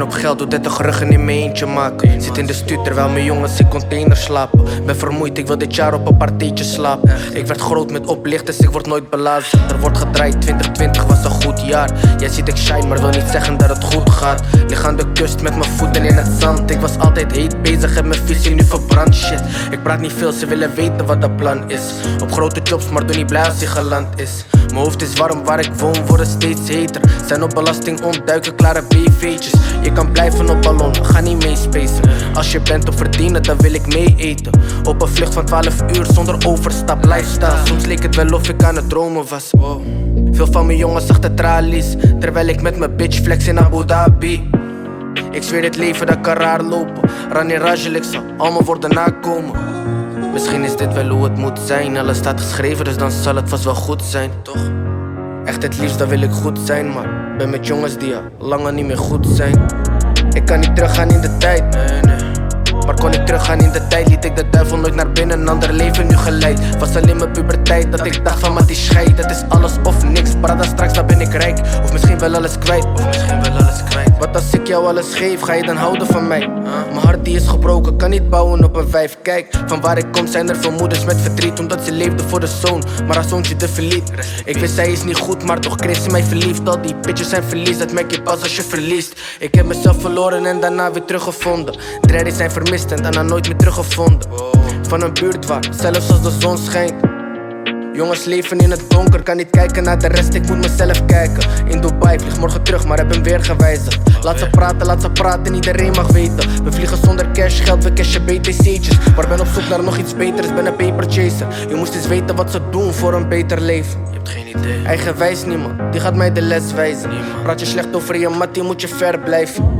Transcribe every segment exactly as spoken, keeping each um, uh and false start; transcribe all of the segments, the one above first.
op geld, doe dertig ruggen in mijn eentje maken. Zit in de stuur terwijl mijn jongens in containers slapen. Ben vermoeid, ik wil dit jaar op een partijtje slapen. Ik werd groot met oplichters, ik word nooit belazerd. Er wordt gedraaid, twintig twintig was een goed jaar. Jij ziet ik shine, maar wil niet zeggen dat het goed gaat. Lig aan de kust met mijn voeten in het zand. Ik was altijd heet bezig en mijn visie nu verbrand. Shit, ik praat niet veel, ze willen weten wat de plan is. Op grote jobs, maar doe niet blij als hij geland is. Mijn hoofd is warm, waar ik woon worden steeds heter. Zijn op belasting ontduiken, klare B V'tjes. Je kan blijven op ballon, ga niet meespacen. Als je bent op verdienen, dan wil ik mee eten. Op een vlucht van twaalf uur zonder overstap, lifestyle. Soms leek het wel of ik aan het dromen was. Wow. Veel van mijn jongens achter tralies, terwijl ik met mijn bitch flex in Abu Dhabi. Ik zweer het leven, dat kan raar lopen. Rani Rajel, ik zal allemaal worden nakomen. Misschien is dit wel hoe het moet zijn. Alles staat geschreven, dus dan zal het vast wel goed zijn, toch? Echt het liefst, dan wil ik goed zijn, maar ben met jongens die al langer niet meer goed zijn. Ik kan niet teruggaan in de tijd, nee, nee. Maar kon ik teruggaan in de tijd, liet ik de duivel nooit naar binnen. Een ander leven nu geleid. Was al in mijn puberteit dat ik dacht van maar die scheid. Het is alles of niks, brada straks dan ben ik rijk. Of misschien wel alles kwijt, of misschien wel alles kwijt. Wat als ik jou alles geef, ga je dan houden van mij? Huh? Mijn hart die is gebroken, kan niet bouwen op een vijf. Kijk, van waar ik kom zijn er veel moeders met verdriet, omdat ze leefden voor de zoon, maar haar zoontje de verliet. Ik wist zij is niet goed, maar toch kreeg ze mij verliefd. Al die bitches zijn verlies, dat merk je pas als je verliest. Ik heb mezelf verloren en daarna weer teruggevonden. Dreddies zijn vermist en daarna nooit meer teruggevonden. Van een buurt waar, zelfs als de zon schijnt. Jongens leven in het donker, kan niet kijken naar de rest, ik moet mezelf kijken. In Dubai, vlieg morgen terug, maar heb hem weer gewijzigd. Laat ze praten, laat ze praten, iedereen mag weten. We vliegen zonder cash, geld, we cashen B T C'tjes. Maar ben op zoek naar nog iets beters, ben een paper chaser. Je moest eens weten wat ze doen voor een beter leven. Je hebt geen idee. Eigenwijs niemand, die gaat mij de les wijzen. Praat je slecht over je mattie, moet je ver blijven.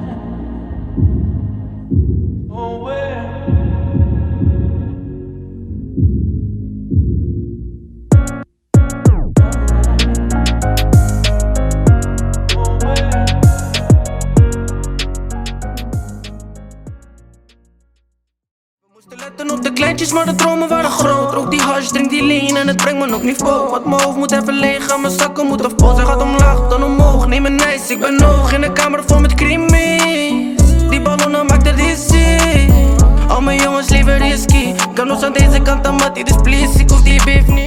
Letten op de kleintjes, maar de dromen waren groot. Rook die hash, drink die lean en het brengt me op niveau. Want mijn hoofd moet even leeg gaan, mijn zakken moeten vol. Zij gaat omlaag, dan omhoog, neem een nice. Ik ben hoog in de kamer vol met creamies. Die ballonnen maakt het dizzy. Al mijn jongens leven risky. Kan los aan deze kant aan Mattie, dus please, ik hoef die beef niet.